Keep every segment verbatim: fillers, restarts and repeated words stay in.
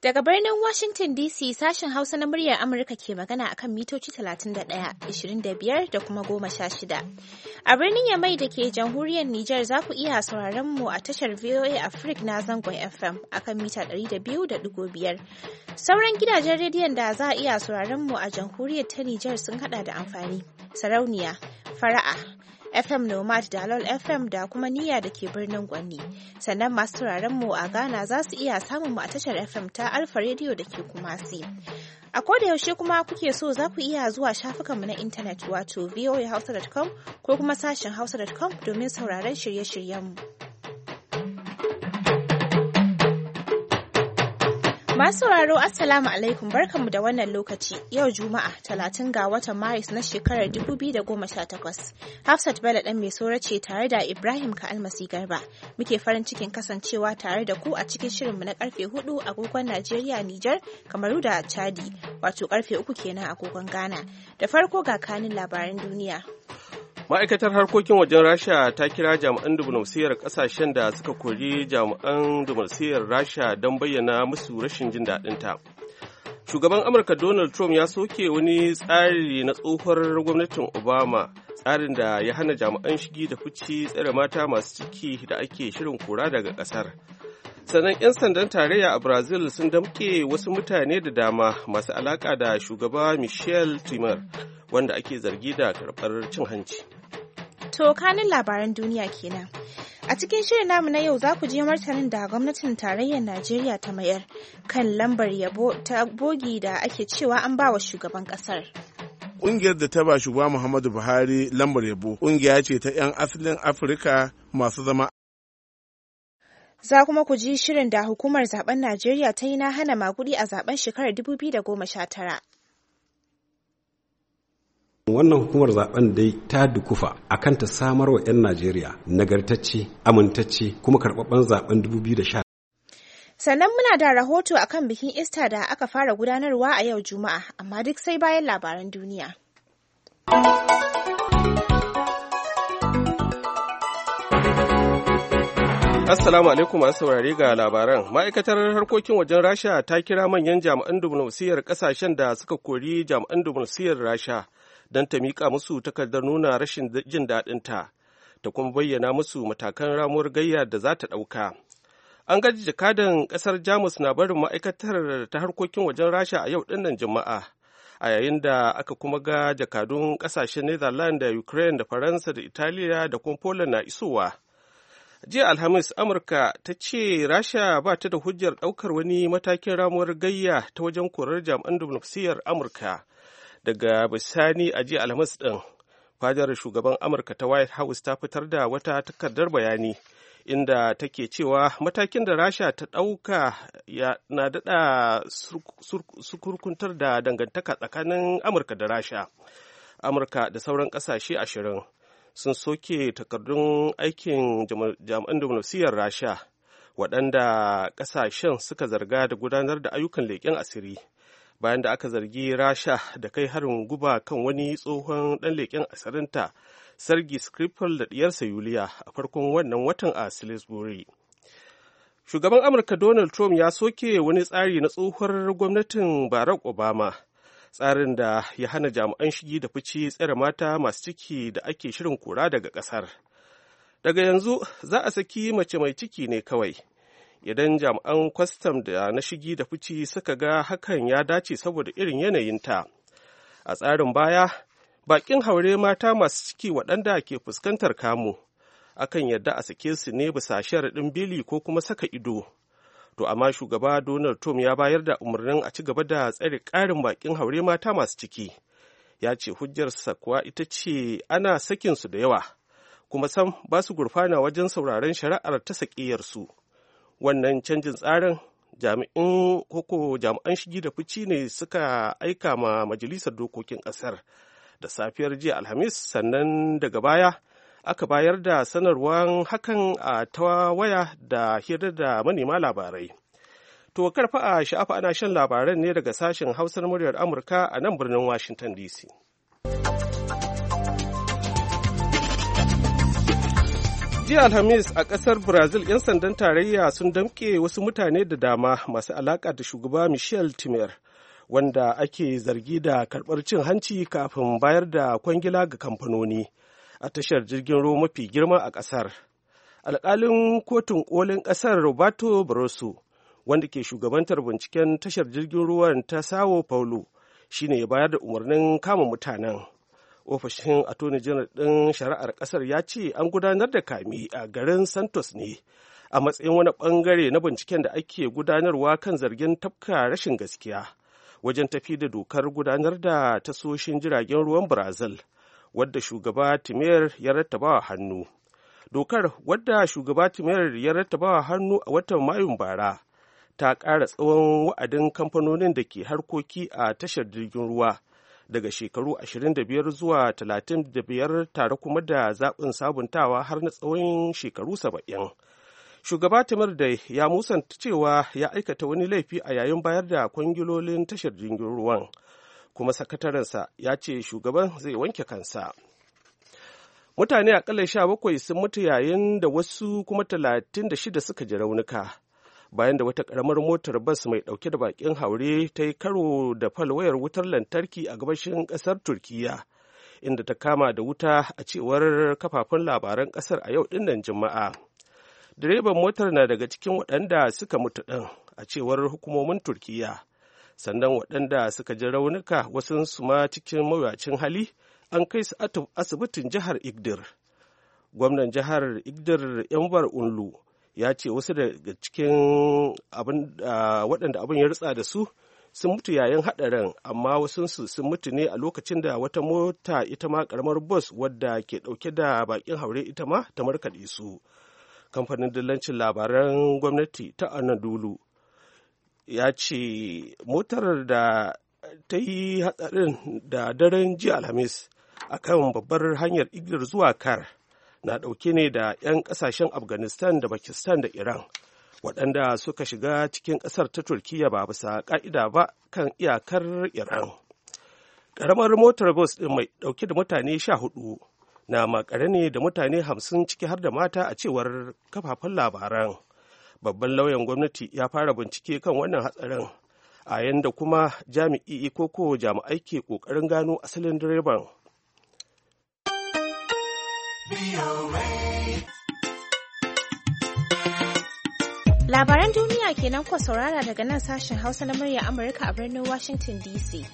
Daga birnin Washington D C sashen Hausa na muryar Amurka ke magana akan mitoci talatin da ɗaya, ashirin da biyar da kuma goma sha shida. A birnin Yamai da ke jamhuriyar Nijar za ku iya sauraron mu a tashar V O A Africa na zangon F M akan mita ɗari da biyu da ɗigo biyar. Sauran gidajen rediyon da za a iya sauraron mu a jamhuriyar ta Nijar sun haɗa da amfani, sarauniya, fara'a, F M Nomad da Lol F M da kuma Niyya da ke birnin Gwanni. Sannan masu sauraron mu a Ghana za su iya samun mu a tashar F M ta Alfa Radio da ke Kumasi. A koda yaushe kuma kuke so za ku iya zuwa shafukanmu na intanet wato v o a hausa dot com ko kuma sashen hausa dot com domin sauraron shirye-shiryenmu. Masu sauraro Assalamu alaikum, barkanmu da wannan lokaci. Yau Juma'a talatin ga watan Maris na shekarar dubu biyu da goma sha takwas. Hafsat Bello ɗan mai sora ce tare da Ibrahim Ka'almasi Garba. Muke farin cikin kasancewa tare da ku a cikin shirinmu na karfe hudu agogon Najeriya, Nijar, Kamaru da Chadi, wato karfe uku kenan agogon Ghana. Da farko ga kanin labaran duniya. Ma'aikatar harkokin wajen Rasha ta kira jami'an diflomasiyyar ƙasashen da suka kori jami'an diflomasiyyar Rasha don bayyana musu rashin jin daɗinta. Shugaban Amurka Donald Trump ya soke wani tsari na tsohuwar gwamnatin Obama, tsarin da ya hana jami'an shigi da fici tsare mata masu ciki da ake shirin kora daga ƙasar. Sannan 'yan sandan tarayya a Brazil sun damƙe wasu mutane da dama masu alaƙa da shugaba Michel Temer, wanda ake zargi da karɓar cin hanci. To kanin labaran duniya kenan. A cikin shirin namu na yau za ku je martanin da gwamnatin tarayyar Najeriya ta mayar kan lambar yabo ta bogi da ake cewa an ba wa shugaban kasar. Ƙungiyar da ta ba shugaba Muhammadu Buhari lambar yabo ƙungiya ce ta 'yan asalin Afirka masu zama. Za kuma ku ji shirin da hukumar zaben Najeriya ta yi na hana magudi a zaben shekarar dubu biyu da goma sha tara. Wannan hukumar zaben dai ta dukufa akan ta samar wa 'yan Najeriya nagartacce, amintacce kuma karɓaɓɓen zaben dubu biyu da sha. Sannan muna da rahoto akan bikin Easter da aka fara gudanarwa a yau Juma'a, amma duk sai bayan labaran duniya. Assalamu alaikum masu saurare ga labaran. Ma'aikatar harkokin wajen Rasha ta kira manyan jami'an diflomasiyyar ƙasashen da suka kori jami'an diflomasiyyar Rasha don ta miƙa musu takardar nuna rashin jin daɗinta, ta kuma bayyana musu matakan ramuwar gayya da za ta ɗauka. An gaji jakadan ƙasar Jamus na barin ma'aikatar ta harkokin wajen Rasha a yau ɗinnan Juma'a, a yayin da aka kuma ga jakadun ƙasashen Netherlands da Ukraine da Faransa da Italiya da kuma Poland na isowa. Jiya Alhamis, Amurka ta ce Rasha ba ta da hujjar ɗaukar wani matakin ramuwar gayya ta wajen korar jami'an diflomasiyyar Amurka. Daga bisani a jiya Alhamis ɗin, fadar shugaban Amurka ta White House ta fitar da wata takardar bayani inda take cewa matakin da Rasha ta ɗauka ya na daɗa sukurkuntar da dangantaka tsakanin Amurka da Rasha. Amurka da sauran ƙasashe ashirin sun soke takardun aikin jami'an diflomasiyyar Rasha, waɗanda ƙasashen suka zarga da gudanar da ayyukan leƙen asiri, bayan da aka zargi Rasha da kai harin guba kan wani tsohon ɗan leƙen asirinta, Sergei Skripal da ɗiyarsa Yuliya a farkon wannan watan a Salisbury. Shugaban Amurka Donald Trump ya soke wani tsari na tsohuwar gwamnatin Barack Obama, tsarin da ya hana jami'an shigi da fici tsare mata masu ciki da ake shirin kora daga ƙasar. Daga yanzu za a saki mace mai ciki ne kawai idan jami'an kwastam da na shigi da fici suka ga hakan ya dace saboda irin yanayinta. A tsarin baya, baƙin haure mata masu ciki waɗanda ke fuskantar kamu akan yadda a sake su ne bisa sharaɗin beli ko kuma saka ido. To amma shugaba Donald Trump ya bayar da umarnin a ci gaba da tsare ƙarin baƙin haure mata masu ciki. Ya ce hujjarsa kuwa ita ce ana sakinsu da yawa, kuma sam ba su gurfana wajen sauraron shari'ar ta sakiyarsu. Wannan canjin tsarin jami'in koko jami'an shigi da fici ne suka aika ma majalisar dokokin ƙasar da safiyar jiya Alhamis, sannan daga baya aka bayar da sanarwar hakan a ta waya da hira da manema labarai. To karfa a sha'afa ana shan labaran ne daga sashen Hausar muryar Amurka a nan birnin Washington D C. Jiya Alhamis a ƙasar Brazil 'yan sandan tarayya sun damƙe wasu mutane da dama masu alaƙa da shugaba Michel Temer, wanda ake zargi da karɓar cin hanci kafin bayar da kwangila ga kamfanoni a tashar jirgin ruwa mafi girma a ƙasar. Alƙalin kotun ƙolin ƙasar Roberto Barroso, wanda ke shugabantar binciken tashar jirgin ruwan ta Sao Paulo, shine ya bayar da umarnin kama mutanen. Ofishin attorney general ɗin shari'ar ƙasar ya ce an gudanar da kami a garin Santos ne a matsayin wani ɓangare na binciken da ake gudanarwa kan zargin tafka rashin gaskiya wajen tafi da dokar gudanar da tasoshin jiragen ruwan Brazil, wadda shugaba Temer ya rattabawa hannu. Dokar, wadda shugaba Temer ya rattabawa hannu a watan Mayun bara, ta ƙara tsawon wa'adin kamfanonin da ke harkoki a tashar jirgin ruwa daga shekaru ashirin da biyar zuwa talatin da biyar, tare kuma da zaɓin sabuntawa har na tsawon shekaru saba'in. Shugaba Temer da ya musanta cewa ya aikata wani laifi a yayin bayar da kwangilolin tashar jirgin ruwan, kuma sakatarensa ya ce shugaban zai wanke kansa. Mutane akalla sha bakwai sun mutu yayin da wasu kuma talatin da shida suka ji raunuka bayan da wata ƙaramar motar bas mai ɗauke da baƙin haure ta yi karo da falwayar wutar lantarki a gabashin ƙasar Turkiyya, inda ta kama da wuta a cewar kafafen labaran ƙasar a yau ɗinnan Juma'a. Direban motar na daga cikin waɗanda suka mutu ɗin a cewar hukumomin Turkiyya, sannan waɗanda suka ji raunuka wasunsu ma cikin mawuyacin hali an kai su asibitin jihar Igdir. Gwamnan jihar Igdir Enver Unlu ya ce wasu daga cikin waɗanda abin ya ritsa da su sun mutu yayin haɗarin, amma wasunsu sun mutu ne a lokacin da wata mota ita ma ƙaramar bus wadda ke ɗauke da baƙin haure ita ma ta markaɗe su. Kamfanin dillancin labaran gwamnati ta Anadolu ya ce motar da ta yi hatsarin da daren jiya Alhamis a kan babbar hanyar Igdir zuwa Kar na ɗauke ne da 'yan ƙasashen Afghanistan da Pakistan da Iran, waɗanda suka shiga cikin ƙasar ta Turkiyya ba bisa ƙa'ida ba kan iyakar Iran. Ƙaramar motar bus ɗin mai ɗauke da mutane sha hudu na makare ne da mutane hamsin ciki har da mata a cewar kafafen labaran. Babban lauyan gwamnati ya fara bincike kan wannan hatsarin, a yanda kuma jami'i ko ko jami'ai ke ƙoƙarin gano asalin direban. Labaran duniya kenan kuwa saurara daga nan sashen Hausa na murya Amurka a birnin Washington D C.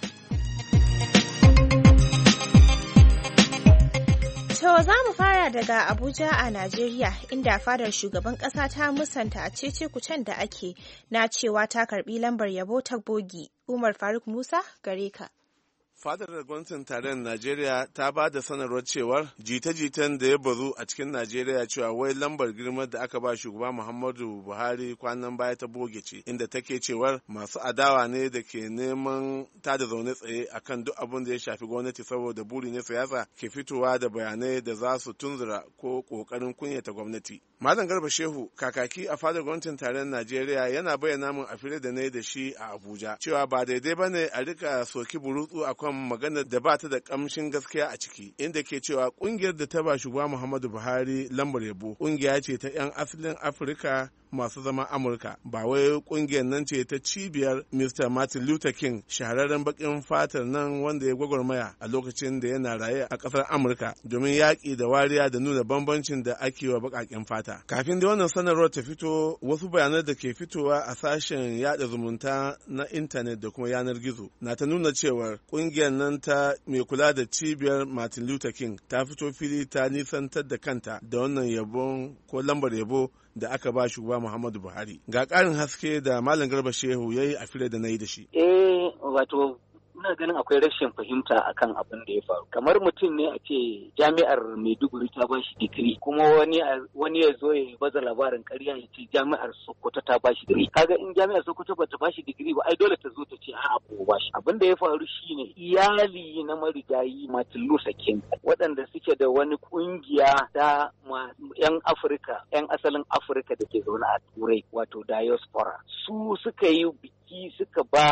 To za mu fara daga Abuja a Najeriya, inda fadar shugaban ƙasa ta musanta a cece-kucen da ake na cewa ta karbi lambar yabo ta bogi. Umar Faruk Musa gare ka. Fadar gwamnatin tarayyar Najeriya ta ba da sanarwar cewar jita-jitan da ya bazu a cikin Najeriya cewa wai lambar girma da aka ba shugaba Muhammadu Buhari kwanan baya ta boge ce, inda take cewar masu adawa ne da ke neman ta da zaune tsaye akan duk abin da ya shafi gwamnati saboda buri ne siyasa ke fitowa da bayanai da za su tunzura ko kokarin kunyata gwamnati. Malam Garba Shehu, kakaki a fadar gwamnatin tarayyar Najeriya, yana bayyana min a fili da ne da shi a Abuja cewa ba daidai bane a rika soki burutsu akan maganar da ba ta da kamshin gaskiya a ciki, inda ke cewa kungiyar da ta ba shugaba Muhammadu Buhari lambar yabo kungiya ce ta 'yan asalin Afirka masu zama Amurka, ba wai kungiyar nan ce ta cibiyar Mister Martin Luther King, shahararren bakin fatar nan wanda ya gwagwarmaya a lokacin da yana raye a kasar Amurka domin yaƙi da wariya da nuna bambancin da ake wa baƙaƙen fata. Kafin da wannan sanarwar ta fito, wasu bayanan da ke fitowa a sashen yada zumunta na intanet da kuma yanar gizo na ta nuna cewar kungiyar nan ta mai kula da cibiyar Martin Luther King ta fito fili ta nisantar da kanta da wannan yabon ko lambar yabo da aka ba shugaba Muhammadu Buhari. Ga ƙarin haske da Malam Garba Shehu ya yi a fira da na yi da shi. Eh, wato ina ganin akwai rashin fahimta akan abin da ya faru. Kamar mutum ne a ce jami'ar Maiduguri ta ba shi digiri, kuma wani wani ya zo ya baza labarin ƙarya ya ce jami'ar Sokoto ta ba shi digiri. Kaga in jami'ar Sokoto ba ta ba shi digiri ba, ai dole ta zo ta ce a'a ko ba shi. Abin da ya faru shine iyali na marigayi Martin Luther King, waɗanda suke da wani kungiya ta yan Afirka, yan asalin Afirka da ke zaune a Turai, wato diaspora. Su suka yi biki suka ba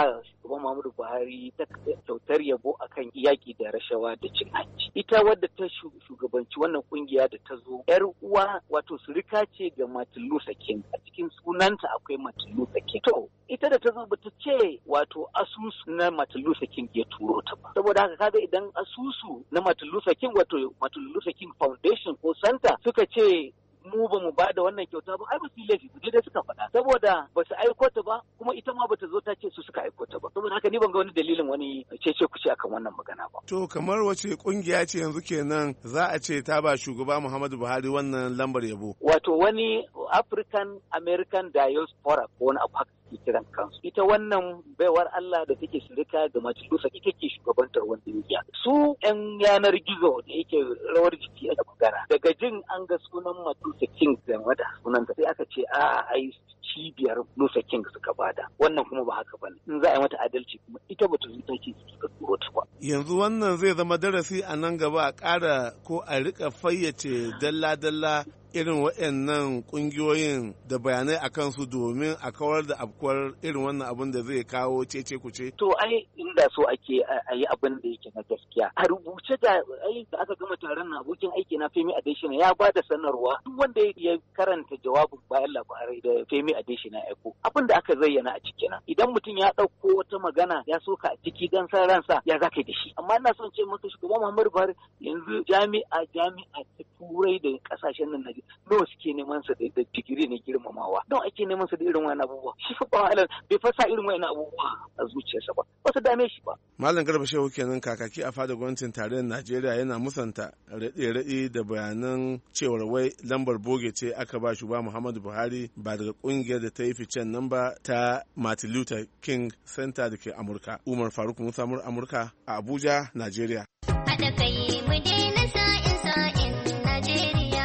shugaban Muhammadu Buhari ta kyautar yabo akan yaƙi da rashawa da cin hanci. Ita wadda ta shugabanci wannan kungiya da ta zo yar uwa wato surika ce ga Martin Luther King, a cikin sunanta akwai Martin Luther King. To ita da ta zo bata ce wato asusu na Martin Luther King ya turo ta ba. Saboda haka kaga idan asusu na Martin Luther King wato Martin Luther King Foundation ko Center suka ce mu ba mu ba da wannan kyauta ba, ai ba su yi laifi su dai suka faɗa saboda ba su aiko ta ba, kuma ita ma bata zo ta ce su suka aiko ta ba. Saboda haka ni ban ga wani dalilin wani cece kuce akan wannan magana ba. To kamar wace kungiya ce yanzu kenan za a ce ta ba shugaba Muhammadu Buhari wannan lambar yabo? Wato wani African American Diaspora ko wani abu haka ke kiran kansu. Ita wannan baiwar Allah da take shirika da majalisa ita ke shugabantar wannan kungiya. Su 'yan yanar gizo da yake rawar jiki a magana. Daga jin an ga sunan Luther King game da sunanta sai aka ce a ai cibiyar Luther King suka bada. Wannan kuma ba haka bane. In za a yi mata adalci kuma ita bata zuta ce suka turo ta ba. Yanzu wannan zai zama darasi a nan gaba a ƙara ko a rika fayyace dalla-dalla irin waɗannan ƙungiyoyin da bayanai a kansu domin a kawar da afkuwar irin wannan abin da zai kawo cece kuce? To ai inda so ake a yi abin da yake na gaskiya. A rubuce da ai da aka gama taron na abokin aiki na Femi Adesina ya ba da sanarwa duk wanda ya karanta jawabin bayan labarai da Femi Adesina ya aiko. Abin da aka zayyana a ciki nan. Idan mutum ya ɗauko wata magana ya soka a ciki dan san ransa ya zaka da shi. Amma ina son ce maka shugaban Muhammadu Buhari yanzu jami'a jami'a ta Turai da kasashen nan nawa suke neman sa da digiri na girmamawa, nawa ake neman sa da irin wani abubuwa. Shi fa ba halal bai fasa irin wani abubuwa a zuciyarsa ba, ba su dame shi ba. Malam Garba Shehu kenan kakaki a fadar gwamnatin tarayyar Najeriya yana musanta raɗe-raɗe da bayanan cewar wai lambar boge ce aka ba shugaba Muhammadu Buhari ba daga kungiyar da ta yi ficen nan ba ta Martin Luther King Center da ke Amurka. Umar Faruk Musa Amurka a Abuja, Najeriya. Haɗa kai mu daina sa'in sa'in Najeriya.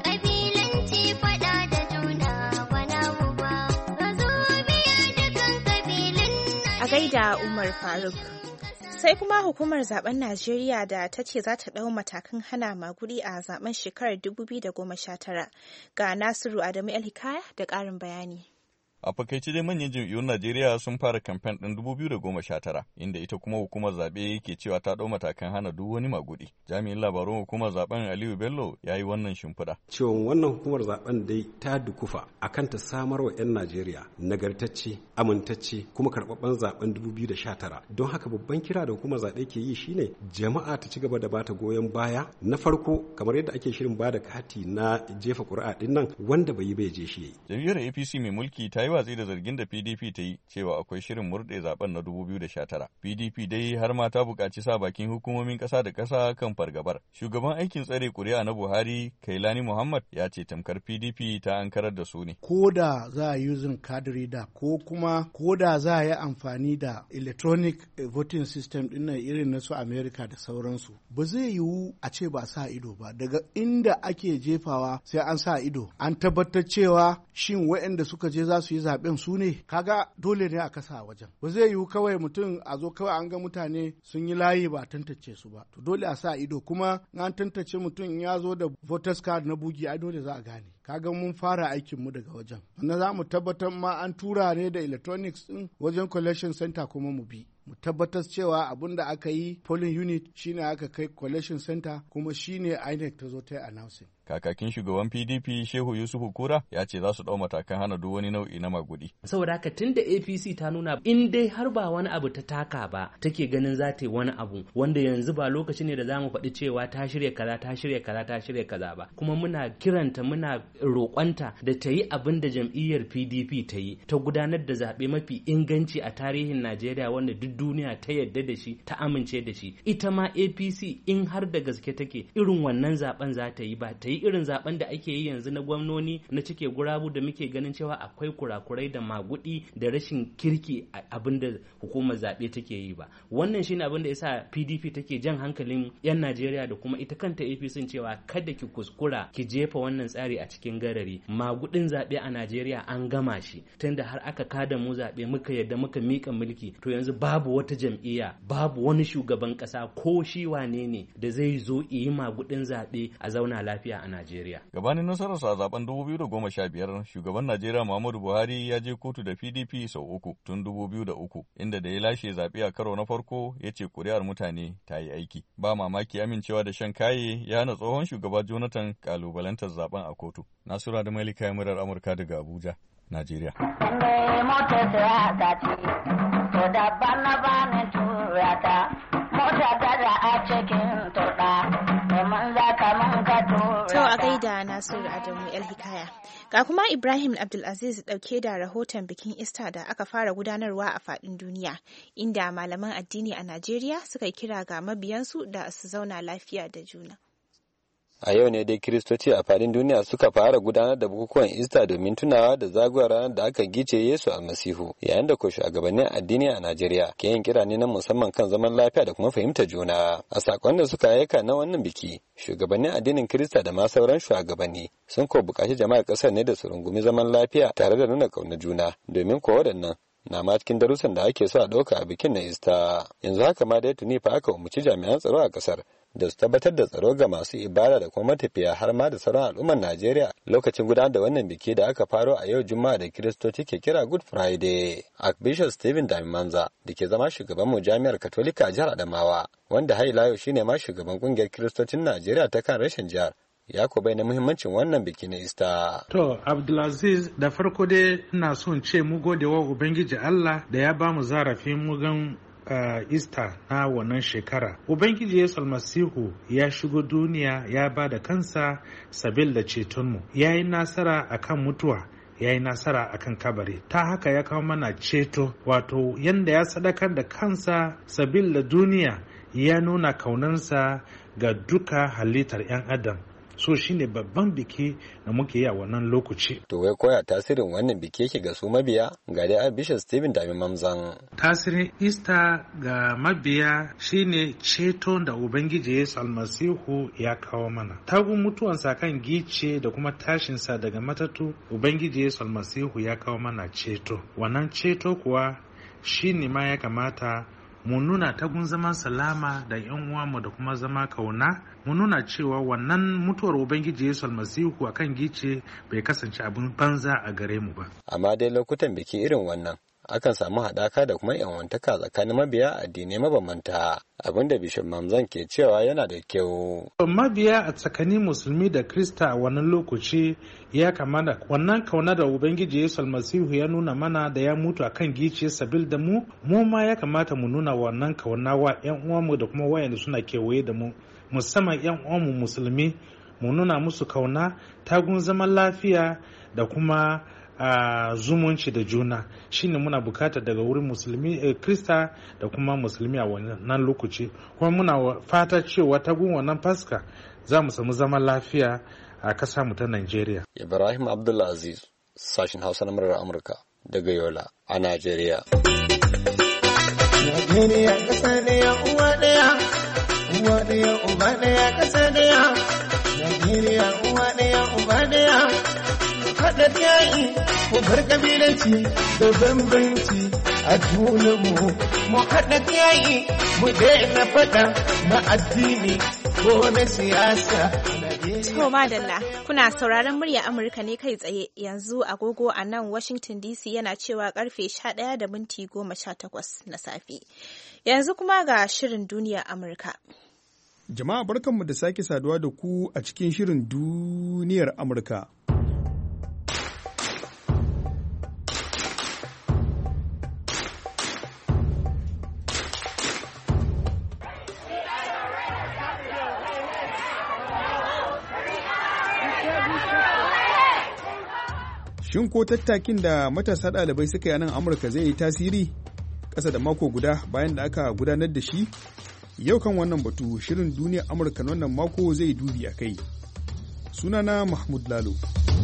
A gaida Umar Faruk. Sai kuma hukumar zaben Najeriya da ta ce za ta ɗau matakan hana magudi a zaben shekarar dubu biyu da goma sha tara. Ga Nasiru Adamu El-Hikaya da ƙarin bayani. A fakaice dai manyan jam'iyyun Najeriya sun fara kamfen ɗin dubu biyu da goma sha tara, inda ita kuma hukumar zaɓe ke cewa ta ɗau matakan hana duk wani magudi. Jami'in labarun hukumar zaben Aliyu Bello ya yi wannan shimfiɗa. Cewa wannan hukumar zaben dai ta dukufa akan ta samar wa 'yan Najeriya nagartacce, amintacce kuma karɓaɓɓen zaben dubu biyu da sha tara. Don haka babban kira da hukumar zaɓe ke yi shine jama'a ta ci gaba da bata goyon baya. Na farko kamar yadda ake shirin bada kati na jefa ƙuri'a ɗin nan wanda bai yi bai je shi yayi. Jam'iyyar A P C mai mulki ta yi watsi da zargin da P D P ta yi cewa akwai shirin murɗe zaben na dubu biyu da sha tara. P D P dai har ma ta buƙaci sa bakin hukumomin ƙasa da ƙasa kan fargabar. Shugaban aikin tsare ƙuri'a na Buhari, Kailani Muhammad, ya ce tamkar P D P ta ankarar da su ne. Ko da za a yi using card reader ko kuma ko da za a yi amfani da electronic voting system ɗin nan irin na su America da sauransu, ba zai yiwu a ce ba sa ido ba. Daga inda ake jefawa sai an sa ido. An tabbatar cewa shin waɗanda suka je za su yi zaben su ne, kaga dole ne a kasa a wajen. Ba zai yiwu kawai mutum a zo kawai an ga mutane sun yi layi ba tantance su ba. To dole a sa ido, kuma an tantance mutum ya zo da voters card na bugi ai dole za a gane. Kaga mun fara aikinmu daga wajen. Wannan za mu tabbatar ma an tura ne da electronics din wajen collection center kuma mu bi. Mu tabbatar cewa abin da aka yi polling unit shine aka kai collection center kuma shine I N E C ta zo ta yi announcing. Kakakin shugaban P D P Shehu Yusufu Kura ya ce za su ɗau matakan hana duk wani nau'i na magudi. Saboda haka tun da A P C ta nuna in dai har ba wani abu ta taka ba take ganin za ta yi wani abu wanda yanzu ba lokaci ne da za mu faɗi cewa ta shirya kaza ta shirya kaza ta shirya kaza ba, kuma muna kiranta muna roƙonta da ta yi abin da jam'iyyar P D P ta yi, ta gudanar da zaɓe mafi inganci a tarihin Najeriya wanda duk duniya ta yarda da shi ta amince da shi. Ita ma A P C in har da gaske take irin wannan zaben za ta yi, ba ta yi irin zaben da ake yi yanzu na gwamnoni na cike gurabu da muke ganin cewa akwai kurakurai da magudi da rashin kirki abin da hukumar zaɓe take yi ba. Wannan shine abin da yasa P D P take jan hankalin 'yan Najeriya da kuma ita kanta A P C cewa kada ki kuskura ki jefa wannan tsari a cikin garari. Magudin zaɓe a Najeriya an gama shi tunda har aka kada mu zaɓe muka yadda muka mika mulki, to yanzu babu wata jam'iyya, babu wani shugaban ƙasa ko shi wane ne da zai zo yi magudin zaɓe a zauna lafiya a Najeriya. Gabanin nasararsa a zaben dubu biyu da goma sha biyar, shugaban Najeriya Muhammadu Buhari ya je kotu da P D P sau uku tun dubu biyu da uku, inda da ya lashe zaɓe a karo na farko ya ce kuri'ar mutane ta yi aiki. Ba mamaki amincewa da shan kaye ya hana tsohon shugaba Jonathan kalubalantar zaben a kotu. Nasura da Malika ya murar Amurka daga Abuja, Najeriya. To a gaida Nasiru Adamu El Hikaya. Ga kuma Ibrahim Abdulaziz dauke da rahoton bikin Easter da aka fara gudanarwa a faɗin duniya, inda malaman addini a Najeriya suka yi kira ga mabiyansu da su zauna lafiya da juna. A yau ne dai Kiristoci a faɗin duniya suka fara gudanar da bukukuwan Easter domin tunawa da zagayowar ranar da aka gice Yesu almasihu, yayin da ko shugabannin addini a Najeriya ke yin kira ne na musamman kan zaman lafiya da kuma fahimtar juna. A sakon da suka aika na wannan biki, shugabannin addinin Kirista da ma sauran shugabanni sun ko buƙaci jama'ar ƙasar ne da su rungumi zaman lafiya tare da nuna ƙaunar juna, domin ko waɗannan na ma cikin darussan da ake so a ɗauka a bikin na Easter. Yanzu haka ma dai tuni fa aka umarci jami'an tsaro a ƙasar da su tabbatar da tsaro ga masu ibada da kuma matafiya har ma da sauran al'ummar Najeriya lokacin gudanar da wannan biki da aka faro a yau Juma'a da Kiristoci ke kira Good Friday. Archbishop Stephen Damimanza da ke zama shugaban mu jami'ar Katolika a jihar Adamawa, wanda har ila yau shine ma shugaban kungiyar Kiristocin Najeriya ta kan rashin jihar, ya ko bayyana muhimmancin wannan biki na Easter. To, Abdulaziz, da farko dai ina son ce mu gode wa Ubangiji Allah da ya ba mu zarafin mu gan Uh, Easter na wannan shekara. Ubangiji Yesu almasihu ya shigo duniya ya ba da kansa sabil da cetonmu. Ya yi nasara akan mutuwa, ya yi nasara akan kabari. Ta haka ya kawo mana ceto, wato yanda ya sadakar da kansa sabil da duniya ya nuna kaunansa ga duka halittar 'yan adam. So shine babban biki da muke yi a wannan lokaci. To wai koya tasirin wannan biki yake ga su mabiya? Ga dai Bishop Stephen Dami Mamzan. Tasirin Easter ga mabiya shine ceto da Ubangiji Yesu almasihu ya kawo mana. Tagun mutuwansa kan gice da kuma tashinsa daga matatu, Ubangiji Yesu almasihu ya kawo mana ceto. Wannan ceto kuwa shine ma ya kamata mu nuna tagun zaman salama da yan uwanmu da kuma zama kauna, mu nuna cewa wannan mutuwar Ubangiji Yesu almasihu akan gice bai kasance abin banza a gare mu ba. Amma dai lokutan biki irin wannan akan samu haɗaka da kuma yanwantaka tsakanin mabiya addinai mabambanta, abinda Bishop Mamzan ke cewa yana da kyau. Mabiya a tsakanin musulmi da Krista a wannan lokaci ya kamata wannan kauna da Ubangiji Yesu almasihu ya nuna mana da ya mutu akan gice sabil da mu, mu ma ya kamata mu nuna wannan kauna wa ƴan uwanmu da kuma wayanda suna kewaye da mu, musamman ƴan uwanmu musulmi, mu nuna musu kauna, tagun zaman lafiya da kuma a zumunci da juna. Shine muna bukata daga wurin musulmi eh, Krista da kuma musulmi a wannan lokaci, kuma muna fata cewa ta gun wannan Paska za mu samu zaman lafiya a kasa mu ta Najeriya. Ibrahim Abdulaziz, sashin Hausa na murar Amurka daga Yola a Najeriya. Najeriya kasa daya uwa daya, uwa daya uba daya kasa daya. Najeriya uwa daya uba daya. Haɗa yayi mu bar kabilanci da bambanci a junanmu, mu haɗa yayi mu daina faɗa na addini ko na siyasa. To madalla, kuna sauraron murya Amurka ne kai tsaye, yanzu agogo a nan Washington D C yana cewa karfe sha ɗaya da minti goma sha takwas na safe. Yanzu kuma ga shirin duniya Amurka. Jama'a barkanmu da sake saduwa da ku a cikin shirin duniyar Amurka. Shin ko tattakin da matasa ɗalibai suka yi a nan Amurka zai yi tasiri ƙasa da mako guda bayan da aka gudanar da shi? Yau kan wannan batu shirin duniyar Amurka wannan mako zai dubi a kai. Sunana Mahmud Lalo.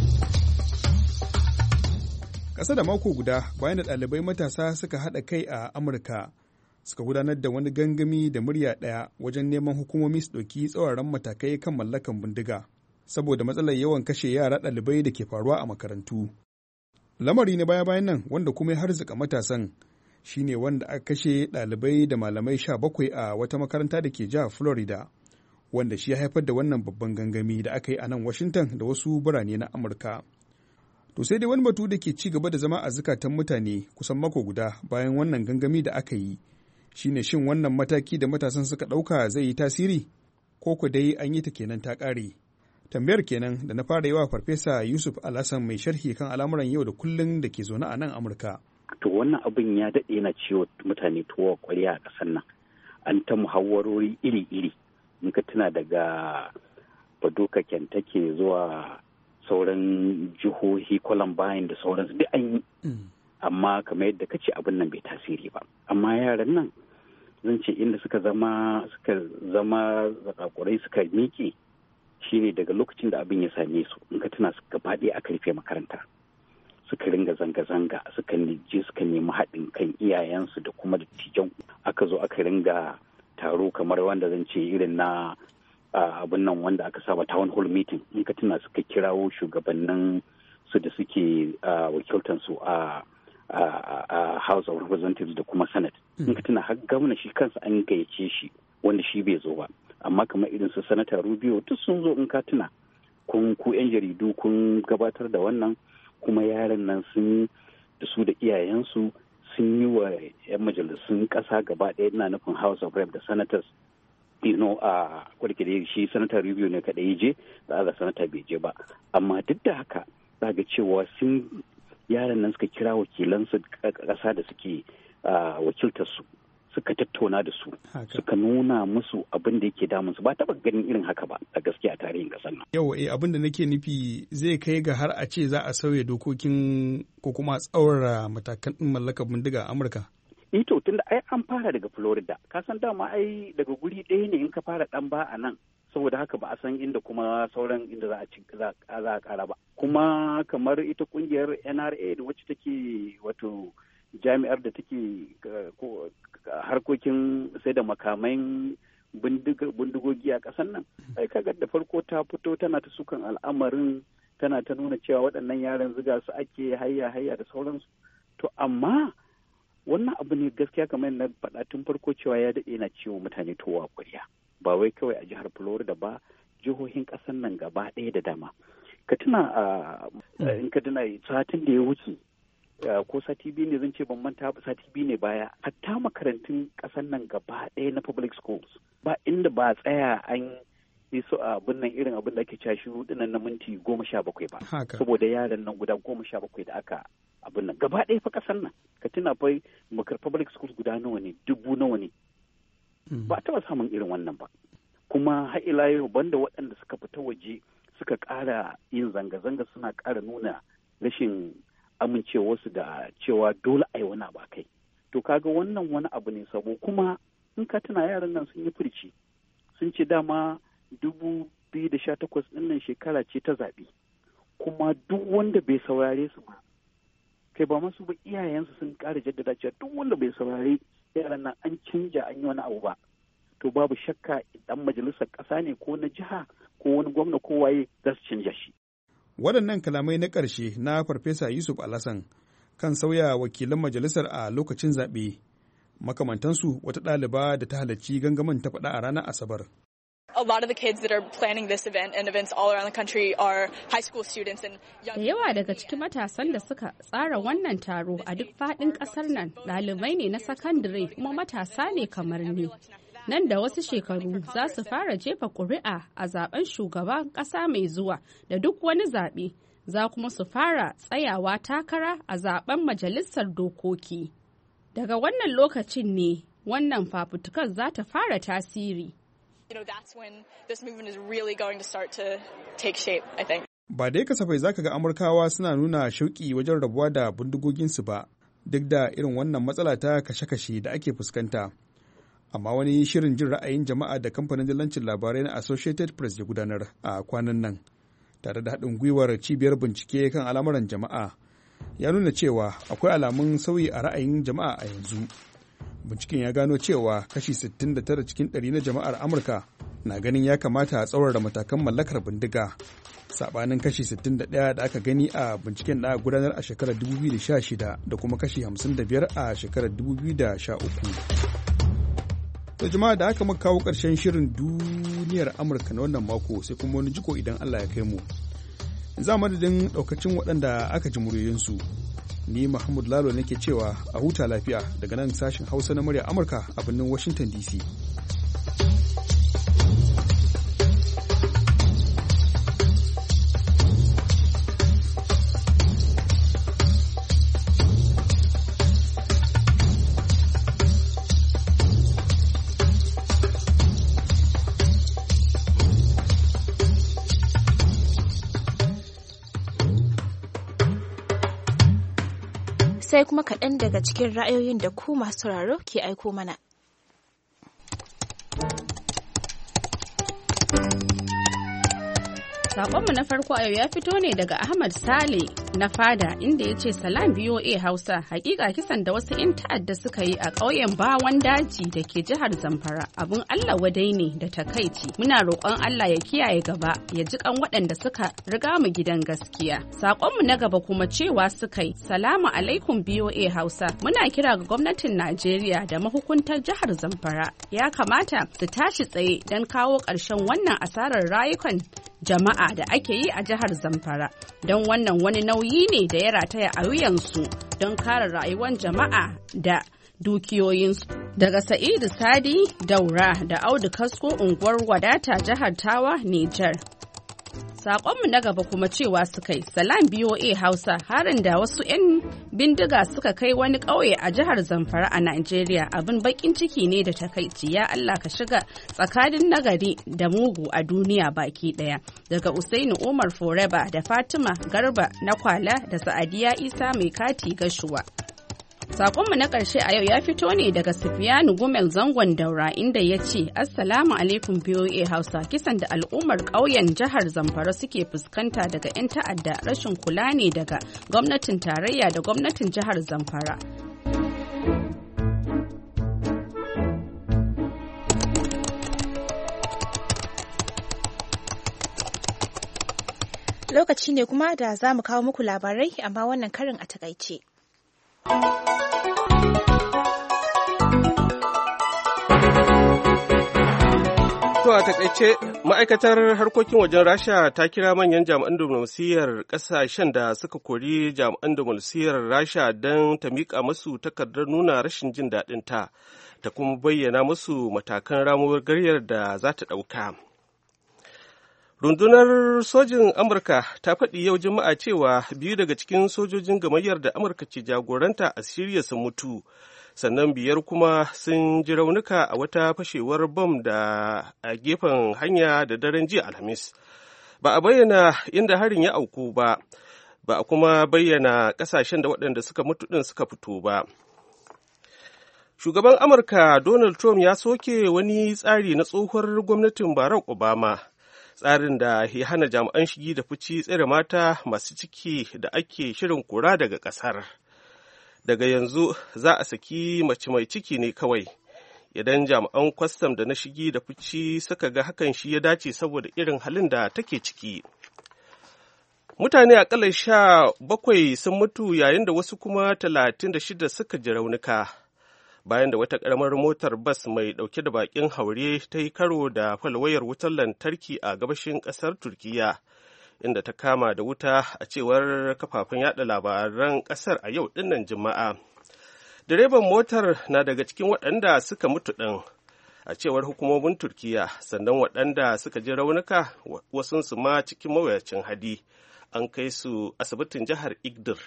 Ƙasa da mako guda bayan da ɗalibai matasa suka haɗa kai a Amurka suka gudanar da wani gangami da murya ɗaya wajen neman hukumomi su ɗauki tsauraran matakai kan mallakan bindiga. Saboda matsalar yawan kashe yara ɗalibai da ke faruwa a makarantu. Lamari na baya-bayan nan wanda kuma ya harzuka matasan shine wanda aka kashe ɗalibai da malamai sha bakwai a wata makaranta da ke jihar Florida, wanda shi ya haifar da wannan babban gangami da aka yi a nan Washington da wasu birane na Amurka. To sai dai wani batu da ke ci gaba da zama a zukatan mutane kusan mako guda bayan wannan gangami da aka yi shine shin wannan mataki da matasan suka ɗauka zai yi tasiri ko ku dai an yi ta kenan ta ƙare. Tambayar kenan da na fara yi wa Farfesa Yusuf Alhassan mai sharhi kan al'amuran yau da kullun da ke zaune a nan Amurka. To wannan abin ya daɗe yana ciwo mutane tuwo ƙwarya a ƙasar nan. An ta muhawwarori iri-iri. In ka tuna daga Paducah, Kentucky zuwa sauran jihohi Columbine da sauransu duk an yi. Amma kamar yadda kace abin nan bai tasiri ba. Amma yaran nan zan ce inda suka zama suka zama zakakurai suka miƙe shine daga lokacin da abin ya same su. In ka tuna suka faɗi aka rufe makaranta. Suka ringa zanga-zanga suka je suka nemi haɗin kan iyayensu da kuma dattijan. Aka zo aka ringa taro kamar wanda zan ce irin na abin nan wanda aka saba town hall meeting. In ka tuna suka kirawo shugabannin su da suke wakiltan su a House of Representatives da kuma Senate. In ka tuna har gwamna shi kansa an gayyace shi wanda shi bai zo ba. Amma kamar irin su Sanata Rubio duk sun zo in ka tuna. Kun ku 'yan jaridu kun gabatar da wannan kuma yaran nan sun da su da iyayensu sun yi wa 'yan majalisun ƙasa gaba ɗaya na nufin House of Rep da Senators you know a kwarkide shi Senator Rubio ne kaɗai je za ga Senator bai je ba amma duk da haka za ga cewa sun yaran nan suka kira wakilansu ƙasa da suke wakiltar su suka tattauna da su suka nuna musu abin da yake damun su ba taba ganin irin haka ba a gaskiya a tarihin kasar nan. Yau eh abin da nake nufi zai kai ga har a ce za a sauya dokokin ko kuma tsaurara matakan din mallakar bindiga a Amurka. Eh to tunda ai an fara daga Florida ka san dama ai daga guri ɗaya ne in ka fara dan ba a nan saboda haka ba a san inda kuma sauran inda za a ci za a kara ba kuma kamar ita kungiyar N R A da wacce take wato jami'ar da take harkokin sai da makamai bindigogi a ƙasar nan sai kaga da farko ta fito tana ta sukan al'amarin tana ta nuna cewa waɗannan yaran ziga su ake hayya hayya da sauransu to amma wannan abu ne gaskiya kamar na faɗa tun farko cewa ya daɗe na ciwo mutane towa ƙwarya ba wai kawai a jihar Florida ba jihohin ƙasar nan gaba ɗaya da dama ka tuna in ka tuna satin da ya wuce ko sati biyu ne zan ce ban manta sati biyu ne baya hatta makarantun ƙasar nan gaba ɗaya na public schools ba inda ba tsaya an yi su abin nan irin abin da ake cewa shiru dinnan na minti goma sha bakwai ba saboda yaran nan guda goma sha bakwai da aka abin nan gaba ɗaya fa ƙasar nan ka tuna fa makar public schools guda nawa ne dubu nawa ne ba taɓa samun irin wannan ba kuma har ila yau banda waɗanda suka fita waje suka ƙara yin zanga-zanga suna ƙara nuna rashin amincewarsu da cewa dole a yi wani abu kai to kaga wannan wani abu ne sabo kuma in ka tuna yaran nan sun yi furci sun ce dama dubu biyu da sha takwas ɗin nan shekara ce ta zaɓe kuma duk wanda bai saurare su ba kai ba masu ba iyayensu sun ƙara jaddada cewa duk wanda bai saurare yaran nan an canja an yi wani abu ba to babu shakka dan majalisar ƙasa ne ko na jiha ko wani gwamna ko waye za su canja shi. Waɗannan kalamai na ƙarshe na Farfesa Yusuf Alhassan kan sauya wakilan majalisar a lokacin zaɓe. Makamantansu wata ɗaliba da ta halarci gangamin ta faɗa a ranar Asabar. A lot of the kids that are planning this event and events all around the country are high school students and young. Da yawa daga cikin matasan da suka tsara wannan taro a duk faɗin ƙasar nan ɗalibai ne na sakandare kuma matasa ne kamar ni. Nan da wasu shekaru za su fara jefa ƙuri'a a zaben shugaban ƙasa mai zuwa da duk wani zaɓe za kuma su fara tsayawa takara a zaben majalisar dokoki. Daga wannan lokacin ne wannan fafutukar za ta fara tasiri. You know, that's when this movement is really going to start to take shape, I think. Ba dai kasafai zaka ga Amurkawa suna nuna shauƙi wajen rabuwa da bindigoginsu ba, duk da irin wannan matsala ta kashe-kashe da ake fuskanta. Amma wani shirin jin ra'ayin jama'a da kamfanin dillancin labarai na Associated Press ya gudanar a kwanan nan, tare da haɗin gwiwar cibiyar bincike kan al'amuran jama'a, ya nuna cewa akwai alamun sauyi a ra'ayin jama'a a yanzu. Binciken ya gano cewa kashi sittin da tara cikin ɗari na jama'ar Amurka na ganin ya kamata a tsaurara matakan mallakar bindiga, saɓanin kashi sittin da ɗaya da aka gani a binciken da aka gudanar a shekarar dubu biyu da sha shida da kuma kashi hamsin da biyar a shekarar dubu biyu da sha uku. To jama'a da aka muka kawo ƙarshen shirin duniyar Amurka na wannan mako sai kuma wani jiko idan Allah ya kai mu. Za madadin ɗaukacin waɗanda aka ji muryoyinsu. Ni Mahmud Lalo nake cewa a huta lafiya daga nan sashen Hausa na murya Amurka a birnin Washington D C. Sai kuma kaɗan daga cikin ra'ayoyin da ku masu sauraro ke aiko mana. Saƙonmu na farko a yau ya fito ne daga Ahmad Sale na Fada inda ya ce salam B O A Hausa hakika kisan da wasu 'yan ta'adda suka yi a ƙauyen Bawan Daji da ke jihar Zamfara abun Allah wadai ne da takaici. Muna roƙon Allah ya kiyaye gaba ya ji kan waɗanda suka riga mu gidan gaskiya. Saƙonmu na gaba kuma cewa suka yi salamu alaikum B O A Hausa muna kira ga gwamnatin Najeriya da mahukuntar jihar Zamfara ya kamata su tashi tsaye don kawo ƙarshen wannan asarar rayukan jama'a da ake yi a jihar Zamfara don wannan wani nauyi ne da ya rataya a wuyansu don kare rayuwar jama'a da dukiyoyinsu. Daga Sa'idu Sadi Daura da Audu Kasko unguwar Wadata jihar Tawa, Nijar. Saƙonmu na gaba kuma cewa suka yi salam B O A Hausa harin da wasu 'yan bindiga suka kai wani ƙauye a jihar Zamfara a Najeriya abin baƙin ciki ne da takaici ya Allah ka shiga tsakanin nagari da mugu a duniya baki ɗaya. Daga Usaini Umar Foreba da Fatima Garba na Kwala da Sa'adiya Isa mai kati Gashuwa. Sakonmu na ƙarshe a yau ya fito ne daga Sufiyanu Gumel Zangon Daura inda ya ce, Assalamu alaikum B O A Hausa, kisan da al'ummar ƙauyen jihar Zamfara suke fuskanta daga 'yan ta'adda rashin kula ne daga gwamnatin tarayya da gwamnatin jihar Zamfara. Lokaci ne kuma da za mu kawo muku labarai amma wannan karin a takaice. To a takaice ma'aikatar harkokin wajen Rasha ta kira manyan jami'an diflomasiyyar ƙasashen da suka kori jami'an diflomasiyyar Rasha don ta miƙa musu takardar nuna rashin jin daɗin ta ta kuma bayyana musu matakan ramuwar garyar da za ta ɗauka. Rundunar sojin Amurka ta faɗi yau Juma'a cewa biyu daga cikin sojojin gamayyar da Amurka ke jagoranta a Siriya sun mutu, sannan biyar kuma sun ji raunuka a wata fashewar bom da a gefen hanya da daren jiya Alhamis. Ba a bayyana inda harin ya auku ba, ba a kuma bayyana ƙasashen da waɗanda suka mutu ɗin suka fito ba. Shugaban Amurka Donald Trump ya soke wani tsari na tsohuwar gwamnatin Barack Obama. Tsarin da ya hana jami'an shigi da fici tsere mata masu ciki da ake shirin kura daga ƙasar. Daga yanzu za a saki mace mai ciki ne kawai, idan jami'an kwastam da na shigi da fici suka ga hakan shi ya dace saboda irin halin da take ciki. Mutane akalla sha bakwai sun mutu yayin da wasu kuma talatin da shida suka ji raunuka. Bayan da wata ƙaramar motar bas mai ɗauke da baƙin haure ta yi karo da falwayar wutar lantarki a gabashin ƙasar Turkiyya, inda ta kama da wuta a cewar kafafen yada labaran ƙasar a yau ɗinnan Juma'a. Direban motar na daga cikin waɗanda suka mutu ɗin, a cewar hukumomin Turkiyya, sannan waɗanda suka ji raunuka wasunsu ma cikin mawuyacin hali an kai su asibitin jihar Igdir.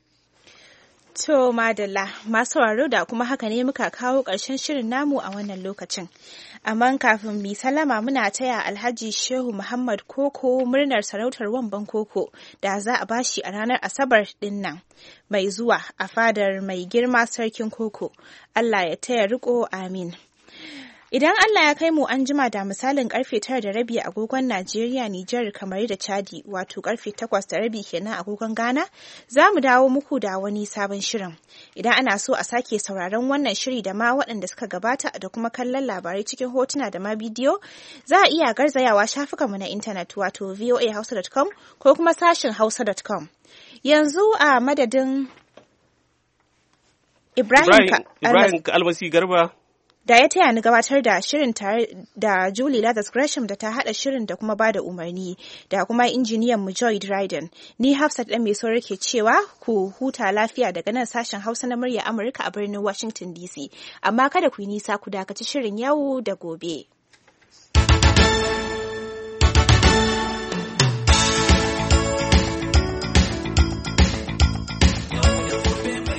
To madalla masu sauraro da kuma haka ne muka kawo ƙarshen shirin namu a wannan lokacin. Amma kafin mu salama muna taya Alhaji Shehu Muhammad Koko murnar sarautar Wamban Koko da za a bashi a ranar Asabar din nan mai zuwa a fadar mai girma sarkin Koko. Allah ya taya riko amin. Idan Allah ya kai mu an jima da misalin karfe tara da rabi agogon Najeriya, Nijar, Kamaru da Chadi, wato karfe takwas da rabi kenan agogon Ghana, za mu dawo muku da wani sabon shirin. Idan ana so a sake sauraron wannan shiri da ma waɗanda suka gabata da kuma kallon labarai cikin hotuna da ma bidiyo, za a iya garzayawa shafukanmu na intanet wato voa hausa dot com ko kuma sashin hausa dot com. Yanzu a madadin Ibrahim, Ibrahim Almasi Garba da ya taya ni gabatar da shirin tare da Julie Lathers Gresham da ta haɗa shirin da kuma bada umarni, da kuma injiniyan mu Joy Dryden. Ni Hafsat ɗan mai saurari ke cewa ku huta lafiya daga nan sashen Hausa na murya Amurka a birnin Washington D C. Amma kada ku yi nisa, ku dakaci shirin yau da gobe.